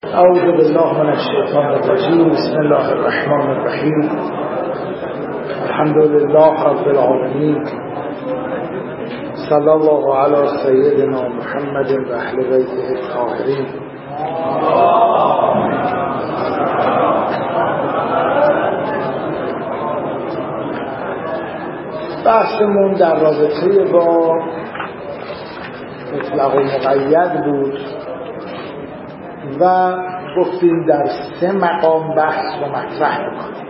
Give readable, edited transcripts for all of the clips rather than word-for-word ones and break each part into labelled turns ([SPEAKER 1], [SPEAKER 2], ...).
[SPEAKER 1] اعوذ بالله من الشیطان الرجیم. بسم الله الرحمن الرحیم. الحمد لله رب العالمین. صلی الله علی سیدنا محمد و اهل بیته الطاهرین. بحثمون در رابطه با مطلق و مقید بود و گفتیم در 3 مقام بحث و مطرح بکنیم.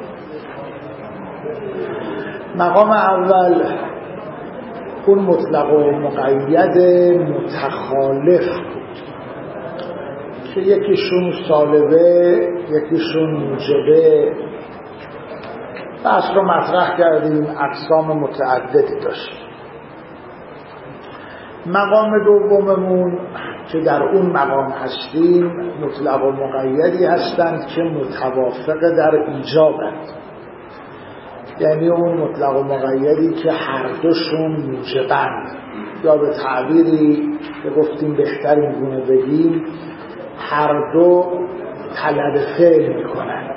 [SPEAKER 1] مقام اول اون مطلق و مقید متخالف بود که یکیشون سالبه یکیشون موجبه. بحث رو مطرح کردیم، اقسام متعددی داشت. مقام دوممون که در اون مقام هستیم مطلق و مقیدی هستند که متوافق در ایجابند، یعنی اون مطلق و مقیدی که هر دوشون موجبند، یا به تعبیری که گفتیم بهتر این گونه بگیم هر دو طلب فعل میکنند.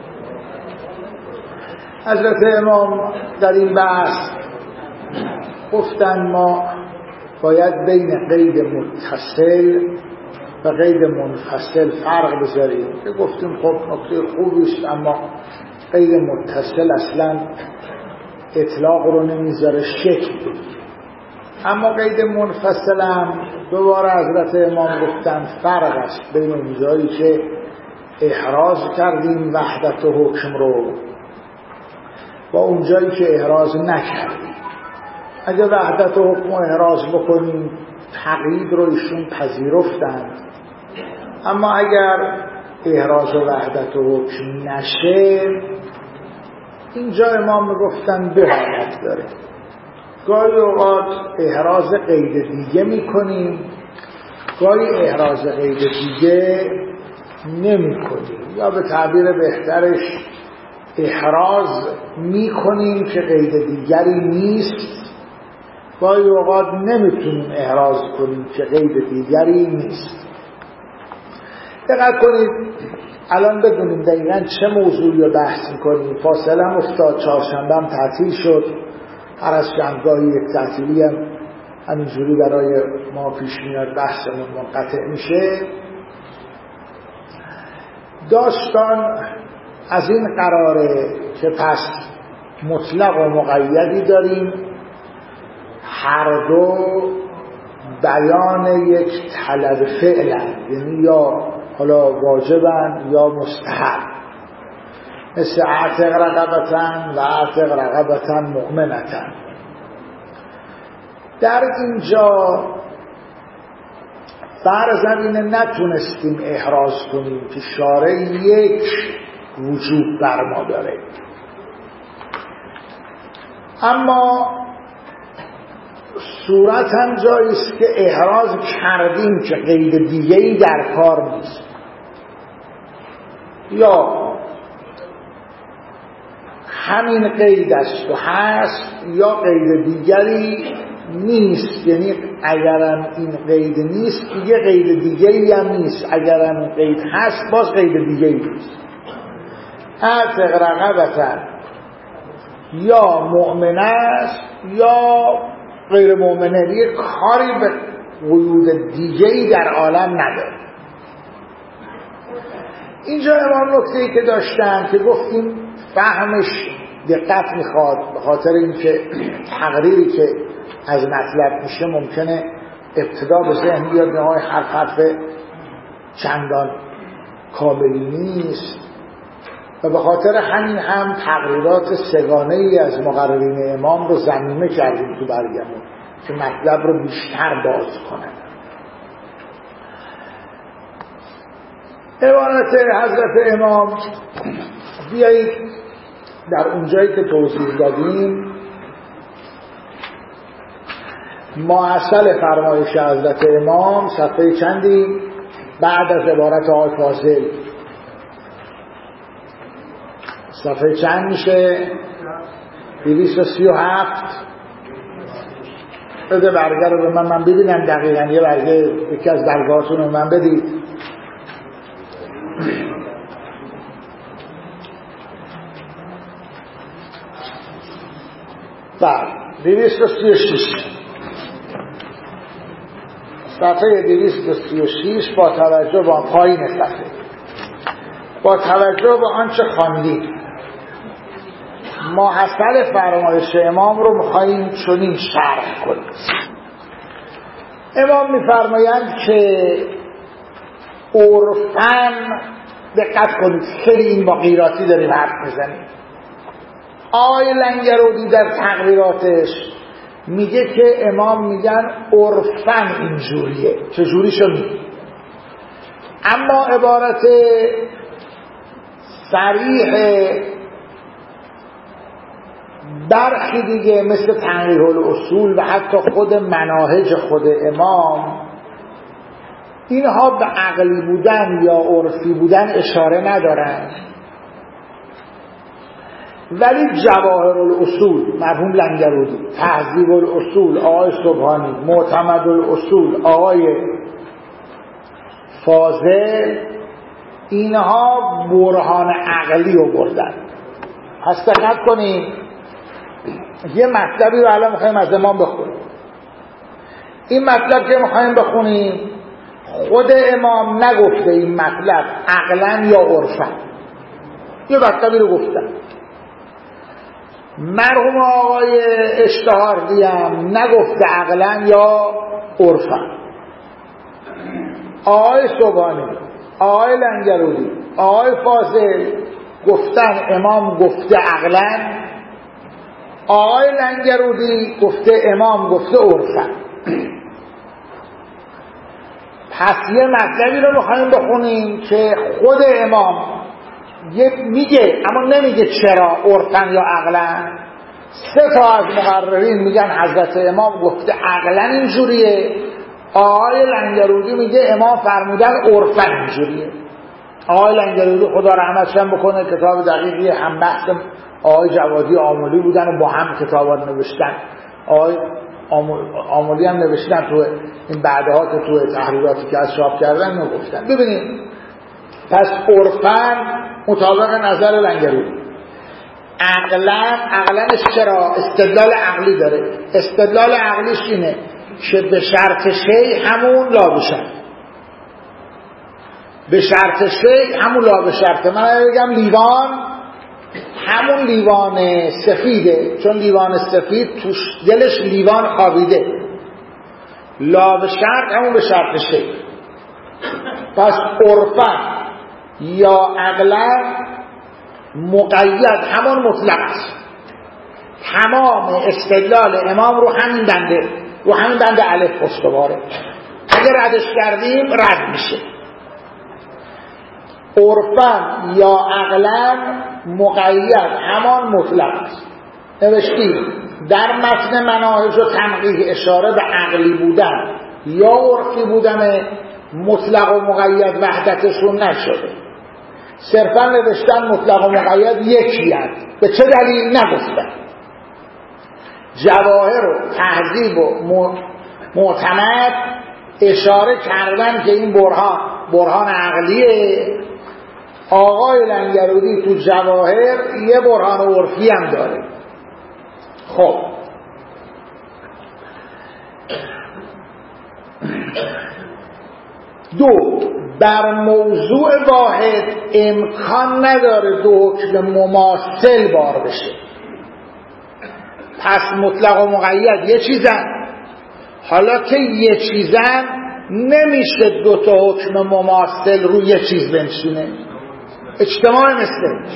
[SPEAKER 1] حضرت امام در این بحث گفتن ما باید بین قید متصل و قید منفصل فرق بذاریم که گفتیم خب نکته خوبیست، اما قید متصل اصلا اطلاق رو نمیذاره شکل بگیره. اما قید منفصل هم دوباره حضرت امام گفتن فرق است بین اونجایی که احراز کردیم وحدت و حکم رو با اونجایی که احراز نکردیم. اگه وحدت و حکم احراز بکنیم تقیید رو ایشون پذیرفتند، اما اگر احراز و وحدت و حکم نشه اینجا امام میگفتن دو حالت داره. گاهی اوقات احراز قید دیگه میکنیم، گاهی احراز قید دیگه نمیکنیم، یا به تعبیر بهترش احراز میکنیم که قید دیگری نیست، گاهی اوقات نمیتونیم احراز کنیم که قید دیگری نیست. دقت کنید الان بدونیم دقیقا چه موضوعی رو بحث میکنیم. فاصله هم افتاد، چهارشنبه هم تعطیل شد، هر از چندگاهی یک تعطیلی هم همینجوری برای ما پیش میاد، بحثمون منقطع میشه. داستان از این قراره که پس مطلق و مقیدی داریم، هر دو بیان یک طلب فعلن، یعنی یا حالا واجبن یا مستحب، مثل اعتق رقبتن و اعتق رقبتن مؤمنتن. در اینجا فرض اینه نتونستیم احراز کنیم که شارع یک وجوب بر ما داره، اما صورت هم جاییست که احراز کردیم که قید دیگه‌ای در کار نیست، یا همین قید است و هست یا قید دیگری نیست. یعنی اگرم این قید نیست دیگه قید دیگری هم نیست، اگرم این قید هست باز قید دیگری نیست. اعتق رقبتن یا مؤمنه است یا غیر مؤمنه، دیگه کاری به قیود دیگه‌ای در عالم نداره. اینجا امام نکته‌ای که داشتن که گفتیم فهمش دقت میخواد، به خاطر اینکه تقریری که از مطلب میشه ممکنه ابتدا به ذهن بیاد نهای حرف چندان کاملی نیست، و به خاطر همین هم تقریرات سگانه‌ای از مقررین امام رو ضمیمه کردیم تو برگمون که مطلب رو بیشتر باز کنن. عبارت حضرت امام بیایید در اونجایی که توضیح دادیم ماصل فرمایش حضرت امام صفحه چندی بعد از عبارت آقای فاضل، صفحه چند میشه؟ 237. بده برگه رو به من ببینم دقیقا، یه برگه یکی از برگهاتون رو من بدید. بعد 236 صفحه 236 با توجه به پایین صفحه، با توجه به آنچه خواندیم ماحصل فرمایش امام رو میخواییم چنین شرح کنیم. امام میفرمایند که عرفاً، دقت کنید خیلی این با غیراتی داریم حرف میزنیم، آقای لنگرودی در تقریراتش میگه که امام میگن عرفاً اینجوریه، چجوری شد؟ اما عبارت صریح برخی دیگه مثل تنقیح الاصول و حتی خود مناهج خود امام، اینها به عقلی بودن یا عرفی بودن اشاره ندارن، ولی جواهر الاصول مرحوم لنگرودی، تهذیب الاصول آقای سبحانی، معتمد الاصول آقای فاضل، اینها برهان عقلی رو بردن. پس دقت کنیم یه مطلبی رو الان میخوایم از امام بخونیم. این مطلب که میخوایم بخونیم خود امام نگفته این مطلب عقلاً یا عرفاً، یه مطلبی رو گفتن. مرحوم آقای اشتهاردی هم نگفته عقلاً یا عرفاً. آقای سبحانی، آقای لنگرودی، آقای فاضل گفتن امام گفته عقلاً، آقای لنگرودی گفته امام گفته عرفاً. پس یه مطلبی رو میخواییم بخونیم که خود امام میگه اما نمیگه چرا عرفاً یا عقلاً. 3 تا از مقررین میگن حضرت امام گفته عقلاً اینجوریه، آقای لنگرودی میگه امام فرمودن عرفاً اینجوریه. آقای لنگرودی خدا رحمتش بکنه کتاب دقیقی هم بحث آقای جوادی آملی بودن و با هم کتابا نوشتن، آقای آملی هم نوشتن تو این بعدها که تو تحریراتی که از چاپ کردن نگفتن. ببینید پس عرفاً مطابق نظر لنگرودی، عقلانش چرا استدلال عقلی داره. استدلال عقلیش اینه که به شرط شی همون لا به شرط، به شرط شی همون لا به شرط. من بگم لیوان همون لیوان سفیده، چون لیوان سفید توش دلش لیوان خوابیده، لا به شرط همون به شرط شی. پس عرفاً یا عقلاً مقید همان مطلق است. تمام استدلال امام رو همین بنده الف استواره. اگر ردش کردیم رد میشه. عرفاً یا عقلاً مقید همان مطلق است. نوشتیم در متن مناهج و تنقیح اشاره به عقلی بودن یا عرفی بودن مطلق و مقید وحدتشون نشده، صرفا نوشتن مطلق و مقید یکی هست. به چه دلیل نگفتن؟ جواهر و تهذیب و معتمد اشاره کردن که این برهان عقلیه. آقای لنگرودی تو جواهر یه برهان عرفی هم داره. خب دو، بر موضوع واحد امکان نداره 2 حکم مماثل بار بشه. پس مطلق و مقید یه چیزن، حالا که یه چیزن نمیشه 2 تا حکم مماثل رو یه چیز بنشینه، اجتماع مثل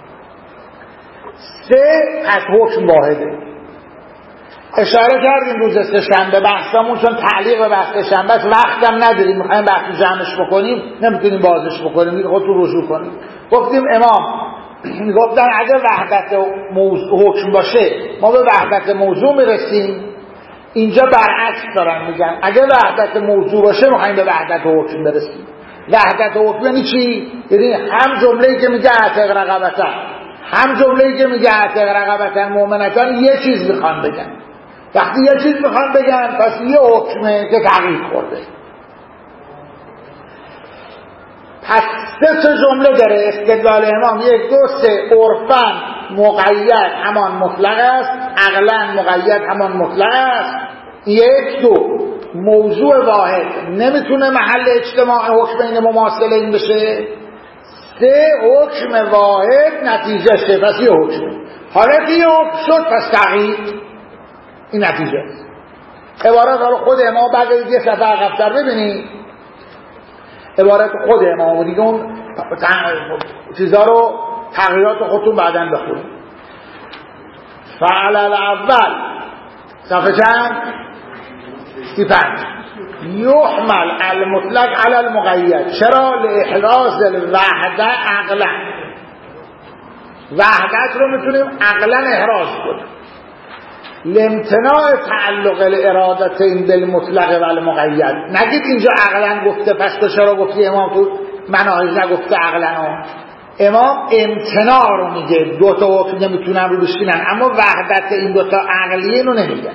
[SPEAKER 1] 3 از حکم واحده. اشاره کردیم روز سه‌شنبه بحثمون، چون تعلیق به بحث شنبه وقتم نداریم، میخوایم بحث جمعش بکنیم نمیتونیم بازش بکنیم، خودتون رجوع کنیم. گفتیم امام گفتن اگه وحدت حکم باشه ما به وحدت موضوع میرسیم. اینجا برعکس دارن میگن اگه وحدت موضوع باشه میخوایم به وحدت حکم برسیم. وحدت حکم یعنی چی؟ یعنی هم جمله‌ای که میگه اعتق رقبتن، هم جمله‌ای که میگه اعتق رقبتن مؤمنتن یه چیز میخوان بگن. وقتی یه چیز میخوان بگن پس یه حکمه که تغییر خورده. پس 3 جمله داره استدلال امام: 1 2 3 عرفاً مقید همان مطلق است، عقلاً مقید همان مطلق است. 1 2 موضوع واحد نمیتونه محل اجتماع حکمین مماثلین بشه. 3 حکم واحد نتیجه شه، پس یه حکم. حالا که یه حکم شد پس تغییر، این نتیجه. عبارت حالا خود امام بگید یه صفحه عقب‌تر ببینید عبارت خود امام و دیگه اون چیزا رو تغییرات خودتون بعداً بخونید. فعل الاول صفحه چند؟ 35. یحمل المطلق علی المقید. چرا؟ لاحراز الوحده عقلا. وحدت رو میتونیم عقلا احراز کنیم. لامتناع تعلق الارادتین بالمطلق و المقید. نگید اینجا عقلا گفته پس تو چرا گفتی امام تو مناهج نگفته عقلا؟ امام امتناع رو میگه، 2 تا حکم نمیتونن رو بشینن، اما وحدت این 2 تا عقلیه رو نمیگه.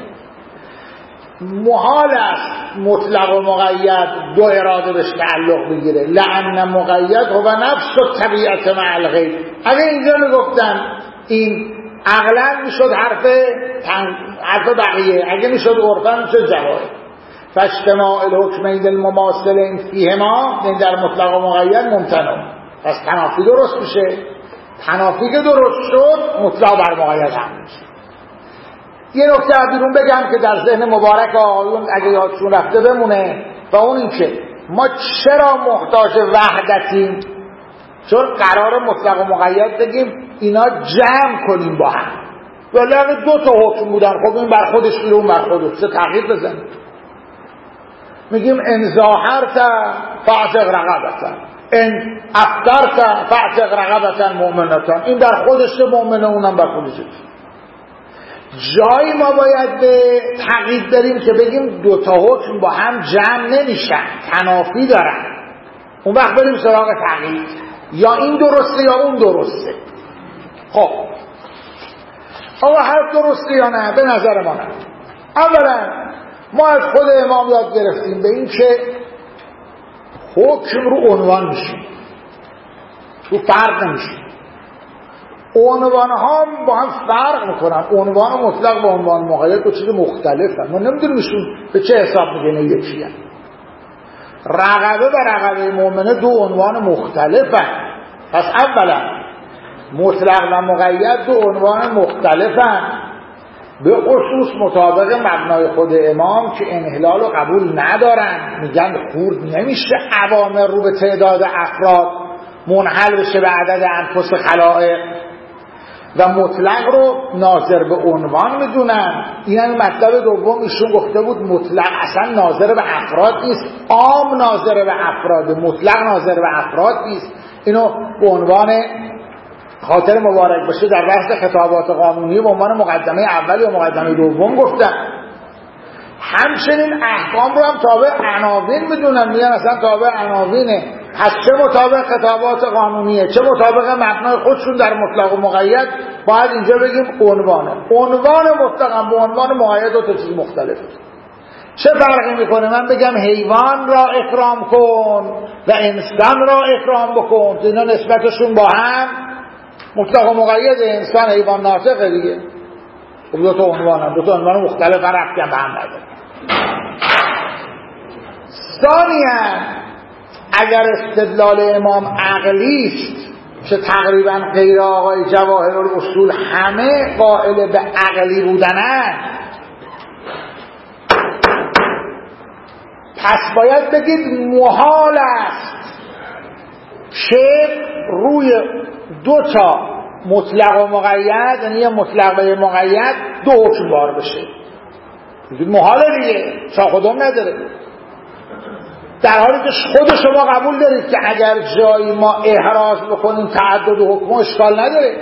[SPEAKER 1] محال است مطلق و مقید 2 اراده بهش تعلق بگیره. لأن مقید هو نفس الطبیعت مع الغیر. اگه اینجا میگفتن این عقلا میشد حرف بقیه، اگه میشد عرفا میشد جواهر. فاجتماع الحکمین المماثلین فیهما، این در مطلق و مقید ممتنع. پس تنافی درست میشه. تنافی که درست شد مطلق بر مقید هم میشه. یه نکته بیرون بگم که در ذهن مبارک آقایون اگه یادشون رفته بمونه، و اون این که ما چرا محتاج وحدتیم؟ چون قرار مطلق و مقید بگیم اینا جمع کنیم با هم، ولی اگه 2 تا حکم بودن خب این بر خودش میره اون بر خودش، چه تغییر بزنیم؟ میگیم ان ظاهرت فاعتق رقبتا، ان افطرت فاعتق رقبتا مؤمنتا. این در خودش مؤمنه، اونم بر خودش. جایی ما باید به تقیید داریم که بگیم 2 تا حکم با هم جمع نمیشن، تنافی دارن. اون وقت بریم سراغ تقیید، یا این درسته یا اون درسته. خب آقا حرف درسته یا نه؟ به نظر ما نه. اولا ما از خود امام یاد گرفتیم به این که حکم رو عنوان میشیم، رو فرق نمیشیم. عنوان ها با هم فرق میکنن. عنوان مطلق با عنوان مقید دو چیز مختلفن. ما نمیدونیم ایشون به چه حساب میگه یکیه. رقبه و رقبه مؤمنه 2 عنوان مختلفن. پس اولا مطلق و مقید 2 عنوان مختلفن، به خصوص مطابق مبنای خود امام که انحلال و قبول ندارن. میگن خورد نمیشه اوامر رو به تعداد افراد منحل بشه به عدد انفس خلائق، و مطلق رو ناظر به عنوان میدونن. این هم مطلب دوم ایشون گفته بود مطلق اصلا ناظر به افراد نیست، عام ناظر به افراد، مطلق ناظر به افراد نیست. اینو به عنوان خاطر مبارک باشه در بحث خطابات قانونی به عنوان مقدمه اول یا مقدمه دوم گفتن. همچنین احکام رو هم تابع عناوین میدونن، میگن اصلا تابع عناوینه. پس چه مطابق خطابات قانونیه چه مطابق مبنای خودشون در مطلق و مقید باید اینجا بگیم عنوانه. عنوان مطلق هم به عنوان مقید 2 تا چیز مختلفه. چه فرقی میکنه من بگم حیوان را اکرام کن و انسان را اکرام بکن؟ اینا نسبتشون با هم مطلق و مقید. انسان حیوان ناطقه دیگه. 2 تا عنوان هم 2 تا عنوان مختلف رفتی هم به هم نداره. ثانیاً اگر استدلال امام عقلی است که تقریبا غیر آقای جواهر الاصول همه قائل به عقلی بودنن، پس باید بگید محال است که روی 2 تا مطلق و مقید، یعنی مطلق و مقید 2 حکم بار بشه. بگید محاله دیگه، شاخدام نداره. در حالی که خود شما قبول دارید که اگر جایی ما احراز بکنیم تعدد حکم اشکال نداره.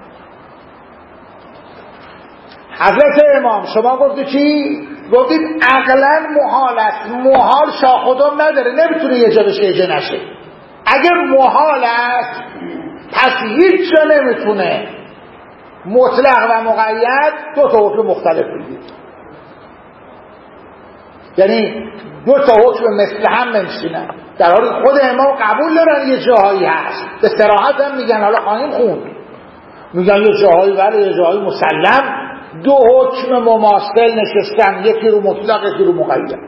[SPEAKER 1] حضرت امام شما گفتید چی؟ گفتید عقلا محال است. محال شاخدام نداره، نمیتونه یه جا بشه یه جا نشه. اگر محال است پس هیچ جا نمیتونه مطلق و مقید 2 تا حکم مختلف بگید. یعنی دو تا حکم مثل هم نمیشینن، در حالی خود امام قبول دارن یه جاهایی هست، به صراحت هم میگن، حالا خواهیم خوند، میگن یه جاهایی ولی یه جاهایی مسلم دو حکم مماثل نشستن، یکی رو مطلق یکی رو مقید.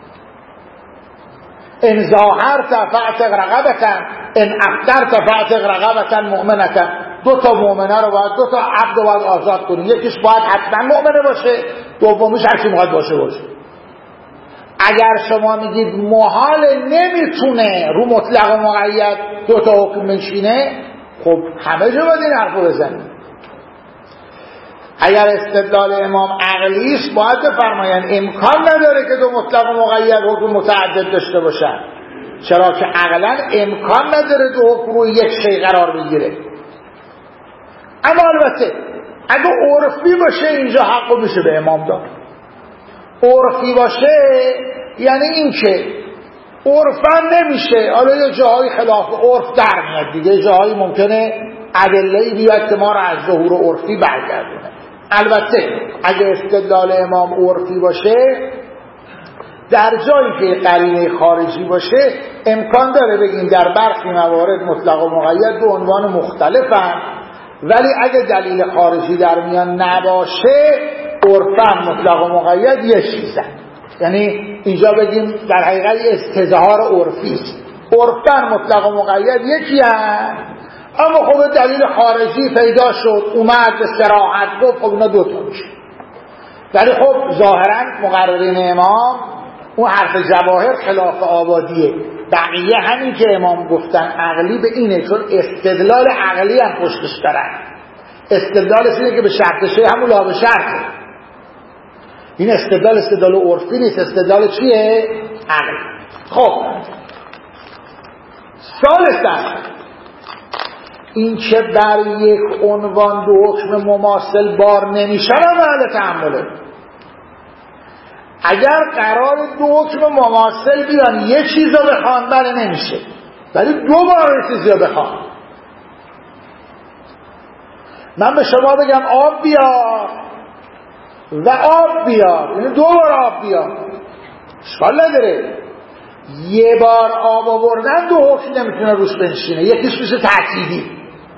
[SPEAKER 1] ان ظاهرت فاعتق رقبة ان افطرت فاعتق رقبة مؤمنة. دو تا مؤمنه رو باید، دو تا عبد رو باید آزاد کنی، یکیش باید حتما مؤمنه باشه، دومیش هرچی باید باشه. اگر شما میگید محال نمیتونه رو مطلق و مقید دو تا حکم بنشینه، خب همه جا باید این حرف رو بزنید. اگر استدلال امام عقلی است باید بفرماین امکان نداره که دو مطلق و مقید حکم متعدد داشته باشن، چرا که عقلا امکان نداره دو حکم روی یک شی قرار بگیره. اما البته اگه عرفی باشه اینجا حقو میشه به امام داد. عرفی باشه یعنی این که عرفا نمیشه، حالا یه جاهای خلاف عرف در میاد دیگه، جاهای ممکنه ادله‌ای بیاد که ما را از ظهور عرفی برگردونه. البته اگه استدلال امام عرفی باشه، در جایی که قرینه خارجی باشه امکان داره بگیم در برخی موارد مطلق و مقید دو عنوان مختلفن، ولی اگه دلیل خارجی در میان نباشه عرفا مطلق و مقید یه چیزن. یعنی اینجا بگیم در حقیقت استظهار عرفی است، عرفا مطلق و مقید یکی هست، اما خب دلیل خارجی پیدا شد اومد به صراحت گفت خب اینا دوتا میشه. ولی خب ظاهرا مقررین امام اون حرف جواهر خلاف آبادیه، بقیه همین که امام گفتن عقلی به اینه، چون استدلال عقلی هم پشتش دارن. استدلالش اینه که به شرط شه همون لا به شرطه. این استدلال عرفی نیست، استدلال چیه؟ عقلی. خب ثالثاً این که بر یک عنوان دو حکم مماثل بار نمیشن محل تأمله. اگر قرار دو حکم مماثل بیان یه چیز رو بخوان بله نمیشه، ولی دو بار یه چیزی رو بخوان. من به شما بگم آب بیار و آب بیار، یعنی دو بار آب بیار، اشکال نداره. یه بار آب آوردن دو حکم نمیتونه روش بنشینه، یکیش میشه تأکیدی.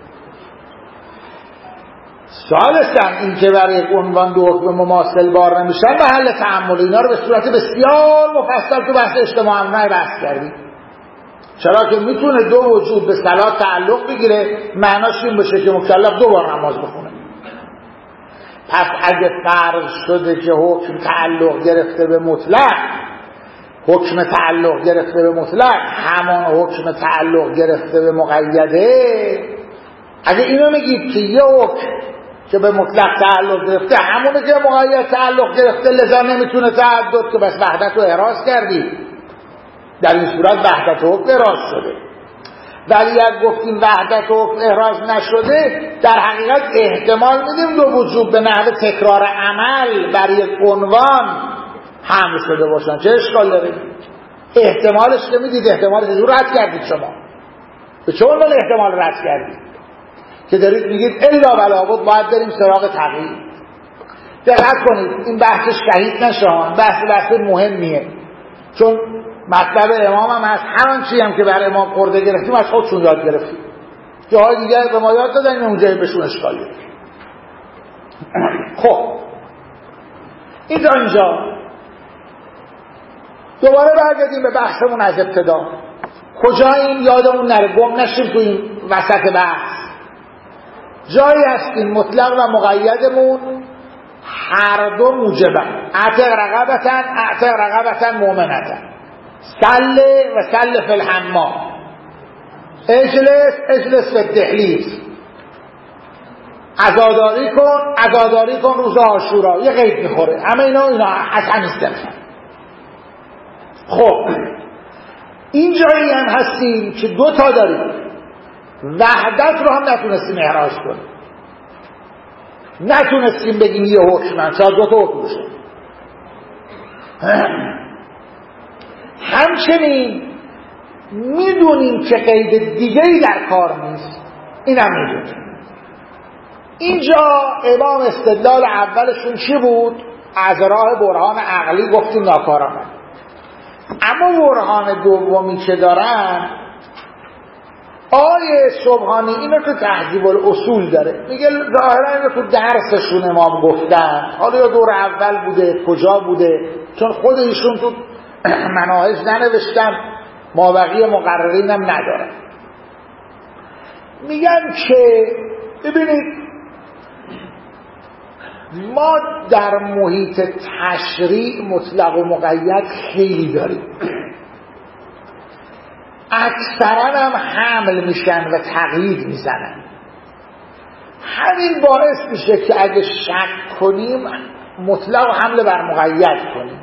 [SPEAKER 1] ثالثاً این که برای یک عنوان دو حکم مماثل بار نمیشن محل تأمل. اینا رو به صورت بسیار مفصل تو بحث اجتماع امنه بحث کردیم، چرا که میتونه دو وجود به صلات تعلق بگیره، معناش این بشه که مکلف دو بار نماز بخونه. پس اگه فرض شده که حکم تعلق گرفته به مطلق، حکم تعلق گرفته به مطلق همان حکم تعلق گرفته به مقیده، اگه اینو میگید که یه حکم که به مطلق تعلق گرفته همونه که مقید تعلق گرفته لذا نمیتونه تعدد، که بس وحدت رو احراز کردی، در این صورت وحدت حکم احراز شده. ولی اگه گفتیم وحدت حکم احراز نشده، در حقیقت احتمال میدیم دو وجود به نحو تکرار عمل بر یک عنوان حمل شده باشن. چه اشکال داره؟ احتمالش که میدید، احتمالش رو رد کردید. شما به چه عنوان احتمال رد کردید؟ که دارید میگید الا بلا بود باید بریم سراغ تغییر. دقت کنید این بحث شهید نشان، بحث مهمیه، چون مطلب امام هم هست، همان چی هم که بر امام خورده گرفتیم از خودشون یاد گرفتیم، جاهای دیگر به ما یاد دادن اونجایی بهشون اشکال گرفت. خب اینجا دوباره برگردیم به بحثمون از ابتدا. کجاییم یادمون نره، گم نشیم تو این وسط بحث. جایی هستیم مطلق و مقیدمون هر دو موجبن. اعتق رقبتن مؤمنتن، سل و سل فی الحمام، اجلس فی الدحلیز، عزاداری کن روز عاشورا. یه قید میخوره، همه اینا از همین استفاده. خب این جایی هم هستیم که دو تا داریم، وحدت رو هم نتونستیم احراز کنیم، نتونستیم بگیم یه حکمن، شاید دو تا حکم بشه. همچنین میدونیم که قید دیگه‌ای در کار نیست، اینم میدونیم. اینجا امام استدلال اولشون چی بود؟ از راه برهان عقلی گفتیم ناکارانه. اما برهان دومی که دارن آیه سبحانی اینو تو تهذیب الاصول داره، میگه ظاهرا اینو تو درسشون امام گفتن، حالا یا دور اول بوده کجا بوده، چون خود ایشون تو مناهج ننوشتن، مابقی مقررین هم ندارن. میگن که ببینید ما در محیط تشریع مطلق و مقید خیلی داریم، اکثرا هم حمل میشن و تقیید میزنن. همین باعث میشه که اگه شک کنیم مطلق و حمل بر مقید کنیم.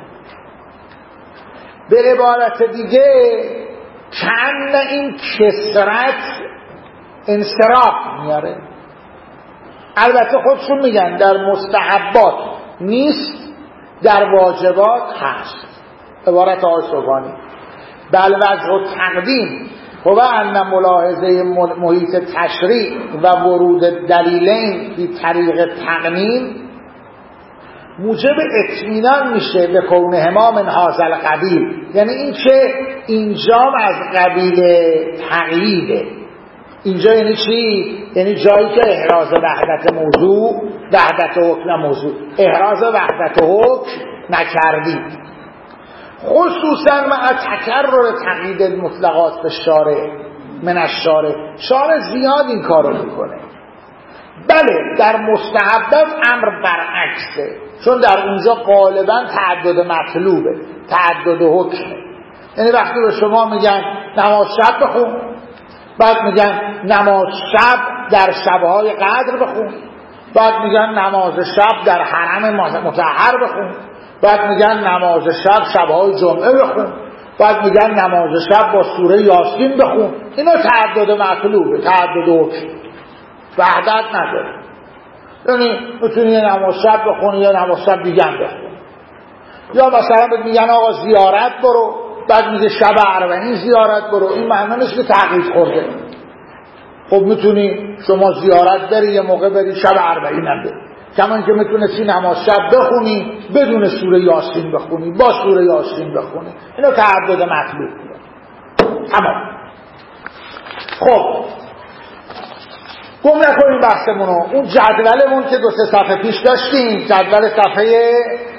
[SPEAKER 1] به عبارت دیگه کأن این کثرت انصراف میاره. البته خودشون میگن در مستحبات نیست، در واجبات هست. عبارت آقای سبحانی بل وجه تقدیم هو ان ملاحظه محیط تشریع و ورود دلیلین فی طریق تقنین موجب اطمینان میشه به کونهما من هذا القبیل، یعنی این که اینجام از قبیل تقییده. اینجا یعنی چی؟ یعنی جایی که احراز وحدت موضوع، وحدت حکم موضوع، احراز وحدت حکم نکردید، خصوصا مع تکرر تقیید المطلقات به شارع من الشارع. شارع زیاد این کارو میکنه. بله در مستحبات امر برعکسه، چون در اونجا غالبا تعدد مطلوبه، تعدد حکمه. یعنی وقتی به شما میگن نماز شب بخون، بعد میگن نماز شب در شبهای قدر بخون، بعد میگن نماز شب در حرم مطهر بخون، بعد میگن نماز شب شبهای جمعه بخون، بعد میگن نماز شب با سوره یاسین بخون. اینا تعدد مطلوبه، تعدد حکم، وحدت نداره. یعنی میتونی یه نماز شب بخونی یا نماز شب دیگه هم بخونی، یا مثلا میگن آقا زیارت برو، بعد میگه شب اربعین زیارت برو. این معنی نیست که تغییر خورده. خب میتونی شما زیارت بری، یه موقع بری شب اربعین هم بری، کمان که میتونستی نماز شب بخونی بدون سوره یاسین بخونی، با سوره یاسین بخونی. اینو تعدد مطلوب میده. تمام. خب گم نکنیم بحثمونو. اون جدولمون که 2-3 صفحه پیش داشتیم، جدول صفحه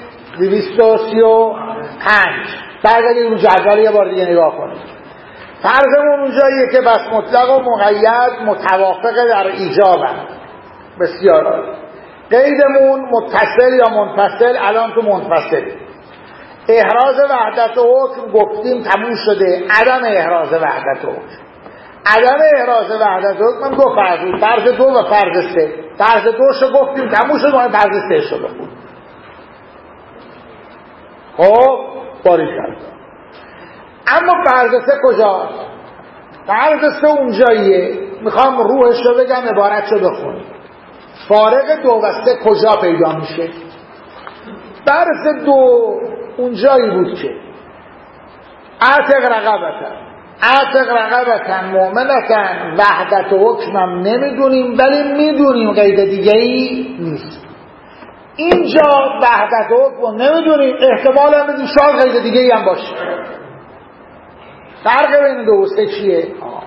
[SPEAKER 1] 235، برگردید اون جدول یه بار دیگه نگاه کنید. فرضمون اونجاییه که بس مطلق و مقید متوافق در ایجابن. بسیار عالی. قیدمون متصل یا منفصل، الان تو منفصل. احراز وحدت حکم گفتیم تموم شده. عدم احراز وحدت حکم، عدم احراز وحدت حکم هم 2 فرض بود، فرض 2 و فرض 3. فرض 2 شو گفتیم تموم شد، ما فرض 3 شو بخونیم. خب باری کرد. اما فرض 3 کجاست؟ فرض 3 اونجاییه، میخوام روحش رو بگم، عبارت رو بخونیم. فارق 2 و 3 کجا پیدا میشه؟ فرض 2 اونجایی بود که اعتق رقبتن مؤمنتن، وحدت حکمم نمیدونیم ولی میدونیم قید دیگه ای نیست. اینجا وحدت حکم نمیدونیم، احتمال هم میدونیم شاید قید دیگه ای هم باشه. فرق بین 2 و 3 چیه؟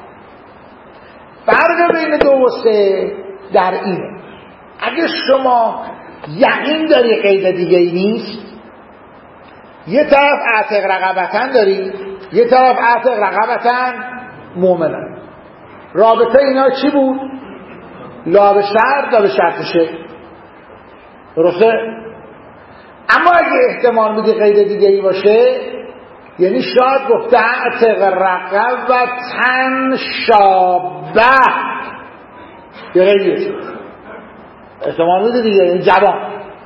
[SPEAKER 1] فرق بین 2 و 3 در اینه اگه شما یقین داری قید دیگه ای نیست، یه طرف اعتق رقبتن داری، یه طرف اعتق رقبتن مؤمنن. رابطه اینا چی بود؟ لا به شرط لا به شرط شک. درسته؟ اما اگه احتمال میدی قید دیگه ای باشه، یعنی شاید گفته اعتق رقبتن شابه، یه قیدیه احتمال میدی دیگه، این جوان.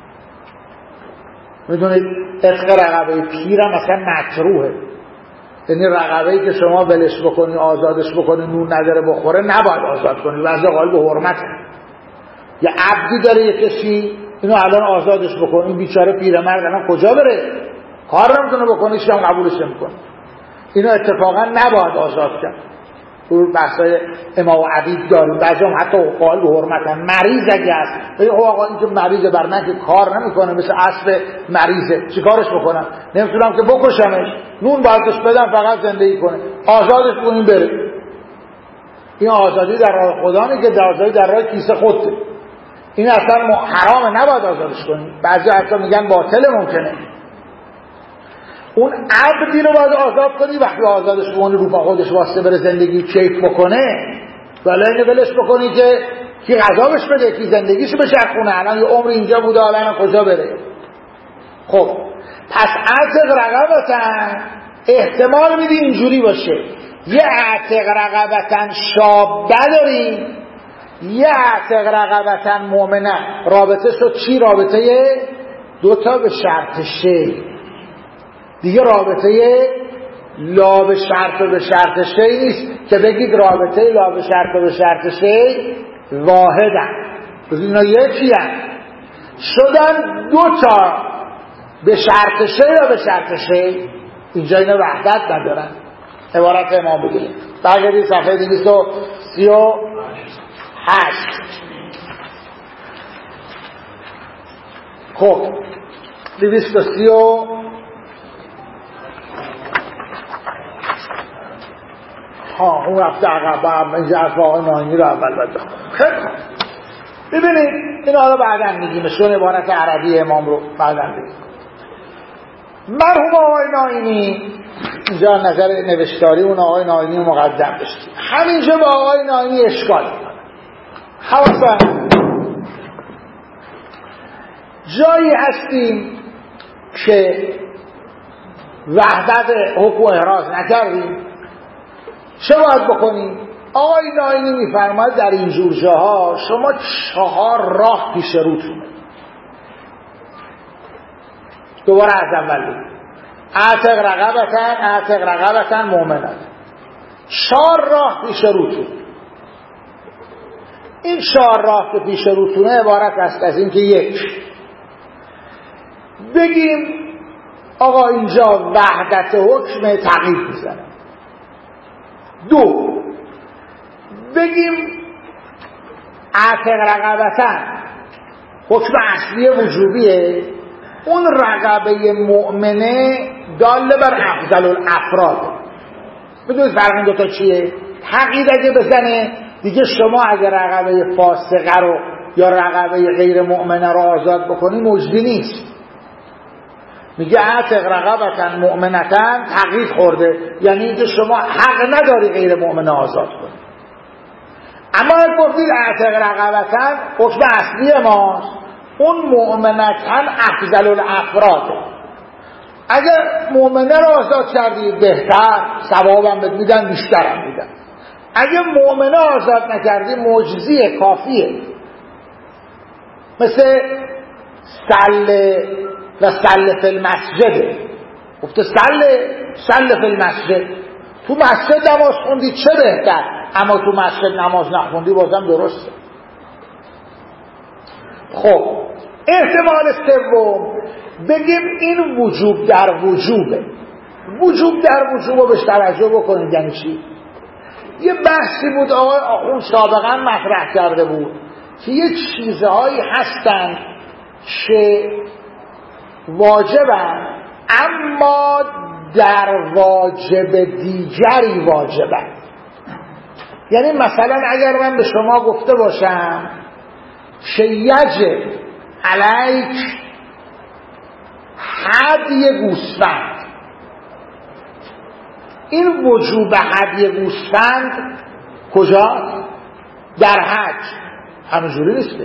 [SPEAKER 1] میدونید عتق رقبه پیر هم مثلا مکروهه، یعنی رقبه‌ای که شما ولش بکنی آزادش بکنی نون نداره بخوره نباید آزاد کنی، وضع قائل به حرمته. یه عبدی داره یه کسی، اینو الان آزادش بکنی، این بیچاره پیرمرد الان کجا بره؟ کار نمیتونه بکنه، هیچ هم قبولش نمیکنه. اینو اتفاقا نباید آزاد کرد. تو بحثای امام و عبید داریم، بعضی هم حتی قائل به حرمتن. مریض اگه هست بگه آقا این که مریضه بر من که کار نمیکنه، مثل اسب مریضه چیکارش بکنم؟ نمیتونم که بکشمش، نون بردش بدم فقط زندگی کنه، آزادش کنیم بره. این آزادی در راه خدا نیست که آزادی در راه کیسه خودته. این اصلا حرامه، نباید آزادش کنیم. بعضی حتی میگن باطل ممکنه. اون عبدی رو باید آزاد کنی، وقتی آزادش بکنی رو پا خودش واسه بره زندگی کیف بکنه، ولی اینو ولش بکنی که کی غذابش بده، کی زندگیشو بچرخونه، الان یه عمر اینجا بوده الان کجا بره. خب پس عتق رقبتن احتمال میدی اینجوری باشه، یه عتق رقبتن شابه داریم، یه عتق رقبتن مؤمنه. رابطه شد چی؟ رابطه دوتا به شرط شی دیگه، رابطه لا به شرط و به شرط شی نیست که بگید رابطه لا به شرط و به شرط شی واحدن، اینا یکی هست. شدن دوتا به شرط شی و به شرط شی، اینجا اینا وحدت ندارن. عبارت امام بگیریم برگردید صفحه 238. خب 230 اون رفته عقب هم اینجا از آقای ناینی رو اول باید بخونم. خیلی ببینید این حالا بعدا میگیم، شون عبارت عربی امام رو بعدا بگیم. مرحوم آقای ناینی اینجا نظر نوشتاری اون آقای ناینی رو مقدم بشتیم. همینجا با آقای ناینی اشکال میکنه. حواسا جایی هستیم که وحدت حکم و احراز نکردیم، چه باید بکنیم؟ آقای ناینی میفرماید در این جور جاها شما 4 راه پیش روتونه. دوباره از اول بگیم اعتق رقبتن مؤمنت. 4 راه پیش روتون. این 4 راه که پیش روتونه عبارت است از این که 1 بگیم آقا اینجا وحدت حکم تغییر میزنه. 2 بگیم اعتق رقبتن حکم اصلی وجوبیه، اون رقبه مؤمنه داله بر افضل الافراد. بدونید فرق این دوتا چیه؟ تقیید اگه بزنه دیگه شما اگه رقبه فاسقه رو یا رقبه غیر مؤمنه رو آزاد بکنی مجدی نیست. میگه اعتق رقبتن مؤمنتن تقیید خورده، یعنی اینکه شما حق نداری غیر مؤمنه آزاد کنی. اما اگه گفتید اعتق رقبتن حکم اصلی ماست، اون مؤمنتن افضل الافراده. اگه مؤمنه رو آزاد کردی بهتر، ثوابم بهت میدن، بیشترم میدن. اگه مؤمنه آزاد نکردی معجزیه، کافیه. مثل سل فی المسجد، گفته سل فی المسجد، تو مسجد نماز خوندی چه بهتر، اما تو مسجد نماز نخوندی بازم درسته. خب احتمال سوم بگیم این وجوب در وجوبه. وجوب در وجوب رو بهش توجه بکنید. یعنی چی؟ یه بحثی بود آقای آخوند سابقا مطرح کرده بود که یه چیزهایی هستن که واجبن اما در واجب دیگری واجبن. یعنی مثلا اگر من به شما گفته باشم که یجب علیک هدی گوسفند، این وجوب هدی گوسفند کجا؟ در حج. همینجوری نیسته.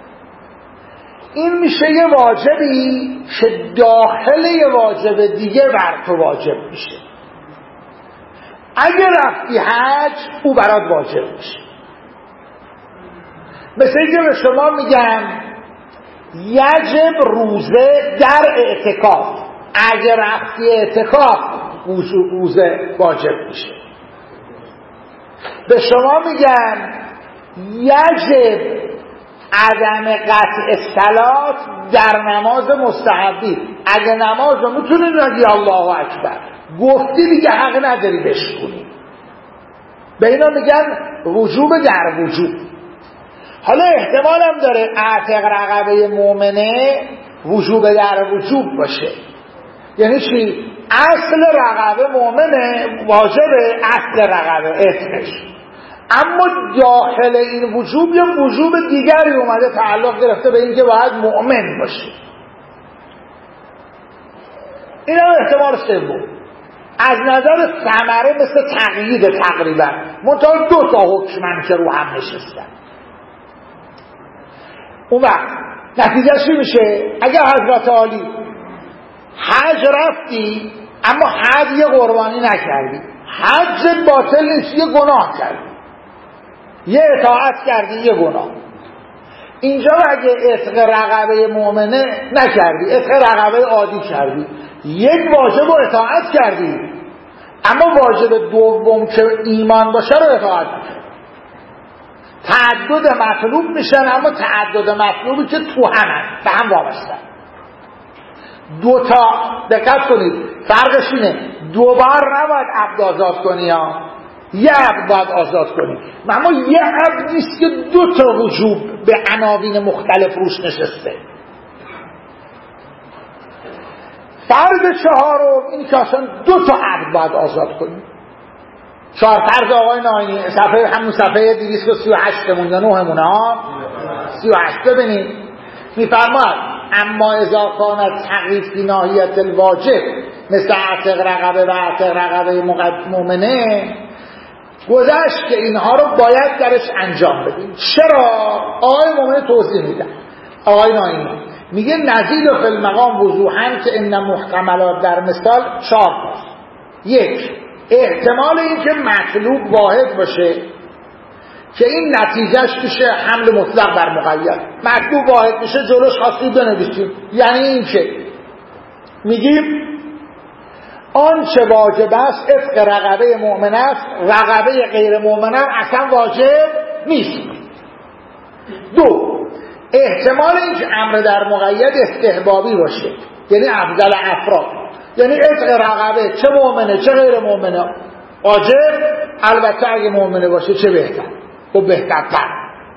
[SPEAKER 1] این میشه یه واجبی که داخل یه واجب دیگه بر تو واجب میشه. اگه رفتی حج او برات واجب میشه. مثل اینکه به شما میگم یجب روزه در اعتکاف، اگه رفتی اعتکاف روزه واجب میشه. به شما میگم یجب عدم قطع صلات در نماز مستحبی، اگه نماز رو میتونی نگی الله اکبر، گفتی دیگه حق نداری بشکنی. به اینا میگن وجوب در وجوب. حالا احتمال هم داره اعتق رقبه مؤمنه وجوب در وجوب باشه. یعنی چی؟ اصل رقبه مؤمنه واجبه، اصل رقبه اعتقش، اما داخل این وجوب یا وجوب دیگری اومده تعلق گرفته به اینکه باید مؤمن باشه. این هم احتمال سوم. از نظر ثمره مثل تقیید تقریبا، منتها 2 تا حکمن که رو هم نشستن. اون وقت نتیجه چی میشه؟ اگر حضرت عالی حج رفتی اما هدی قربانی نکردی، حج باطل نیست، یه گناه کردی، یه اطاعت کردی، یه گناه. اینجا اگه عتق رقبه مؤمنه نکردی، عتق رقبه عادی کردی، یک واجب رو اطاعت کردی، اما واجب دوم که ایمان باشه رو اطاعت میکنی. تعدد مطلوب میشن، اما تعدد مطلوبی که تو همن، به هم وابستن. 2 تا دقت کنید فرقش اینه، 2 بار نباید عبد آزاد کنی ها، یه عبد باید آزاد کنی. اما یه عبد نیست که 2 تا وجوب به عناوین مختلف روش نشسته. فرض 4 این که اصلا 2 تا عبد باید آزاد کنی. 4 فرض آقای ناینی صفحه همون صفحه 238 مون یا 9 مون ها 38 ببینید میفرماد اما اذا کانت تقیید فی ناحیت الواجب مثل اعتق رقبه و اعتق رقبه مؤمنه، گذشت که اینها رو باید درش انجام بدیم. چرا؟ آقای مؤمن توضیح میدن. آقای ناینی میگه نزید و فی المقام وضوحاً که ان محتملات در مثال 4 است. 1 احتمال این که مطلوب واحد باشه که این نتیجهش میشه حمل مطلق بر مقید. مطلوب واحد میشه جلوش خاصی بنویسیم، یعنی این که میگیم آنچه واجب است عتق رقبه مؤمن است، رقبه غیر مؤمن اصلا واجب نیست. 2 احتمال این که امر در مقید استحبابی باشه، یعنی افضل افراد، یعنی عتق رقبه چه مؤمنه چه غیر مؤمنه واجب، البته اگه مؤمنه باشه چه بهتر و بهترتر.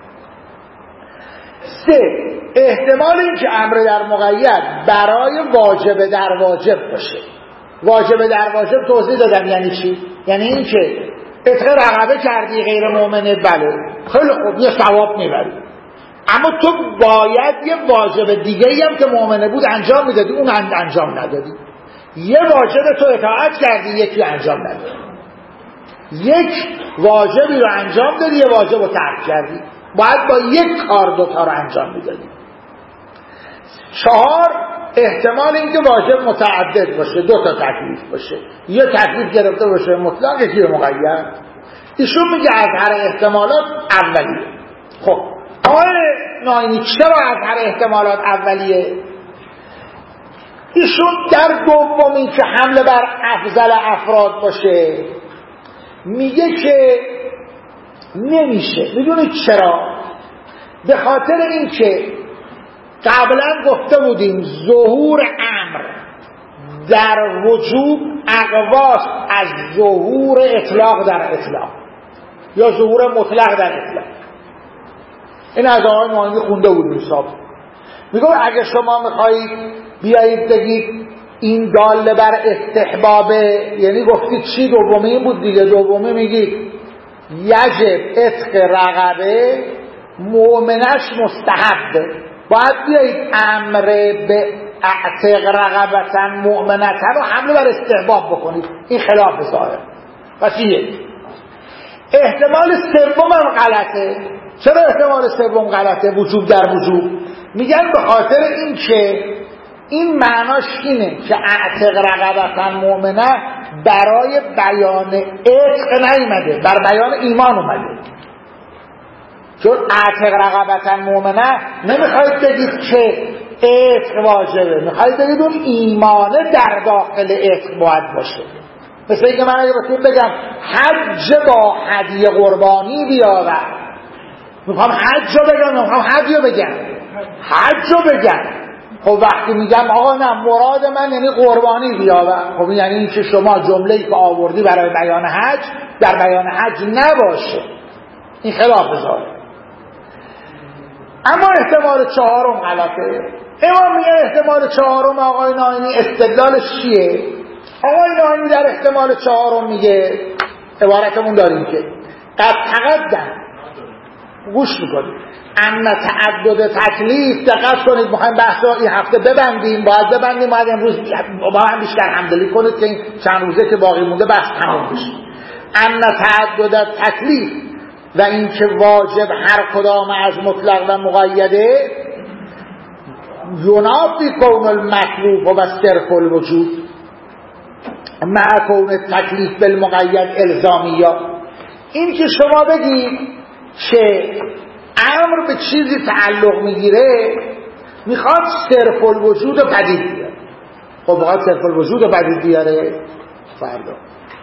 [SPEAKER 1] 3 احتمال این که امر در مقید برای واجب در واجب باشه. واجب در واجب توضیح دادم یعنی چی؟ یعنی این که عتق رقبه کردی غیر مؤمنه، بله خیلی خوب یه ثواب میبری، اما تو باید یه واجب دیگه هم که مؤمنه بود انجام میدادی، اون انجام ندادی. یه واجب تو اطاعت کردی، یکی انجام ندادی. یک واجبی رو انجام دادی، یه واجب رو ترک کردی، باید با یک کار 2 تا رو انجام میدادی. 4 احتمال این که واجب متعدد باشه، 2 تا تکلیف باشه، یه تکلیف گرفته باشه مطلق، یکی مقید. ایشون میگه از هر احتمالات اولیه. خب آقای ناینی چرا از هر احتمالات اولیه؟ ایشون در دومی که حمله بر افضل افراد باشه میگه که نمیشه. میدونید چرا؟ به خاطر این که قبلا گفته بودیم ظهور امر در وجوب اقواست از ظهور اطلاق در اطلاق یا ظهور مطلق در اطلاق. این از آقای ناینی خونده بود حساب. میگه اگه شما میخواهید بیایید بگید این داله بر استحبابه، یعنی گفتید چی دومی بود دیگه، دومی میگید یجب عتق رقبه مؤمنش مستحبه، باید بیایید امر به اعتق رقبتن مؤمنتن رو حمله بر استحباب بکنید. این خلاف ظاهر. پس یک احتمال سوم هم غلطه. چرا احتمال سوم غلطه؟ وجوب در وجوب. میگن به خاطر این که این معناش اینه که اعتق رقبتن مؤمنه برای بیان عتق نیامده، بر بیان ایمان اومده. چون اعتق رقبتن مؤمنه نمیخواید بگید که عتق واجبه، میخواید بگید اون ایمانه در داخل عتق باید باشه. مثل اینکه من اگه بهتون بگم حج با هدیه قربانی بیاور، میخوام حج رو بگم، میخوام هدیه بگم، حج رو بگم، خب وقتی میگم آقا نه مراد من یعنی قربانی بیاور، خب یعنی این که شما جمله‌ای که آوردی برای بیان حج در بیان حج نباشه، این خلاف ظاهره. اما احتمال چهارم غلطه. امام میگه احتمال چهارم آقای ناینی استدلالش چیه؟ آقای ناینی در احتمال چهارم میگه، عبارتمون داریم که قد تقدم، گوش میکنید، ان تعدد تکلیف، دقت کنید میخوایم بحثا این هفته ببندیم، باید امروز با هم بیشتر همدلی کنید که این چند روزه که باقی مونده بحث تموم بشه. ان تعدد تکلیف و این که واجب هر کدام از مطلق و مقیده ینافی کون المطلوب و صرف الوجود مع کون تکلیف بالمقید الزامیات. این که شما بگید که امر به چیزی تعلق میگیره میخواد صرف الوجود پدید بیاره، خب میخواد صرف الوجود پدید بیاره فردا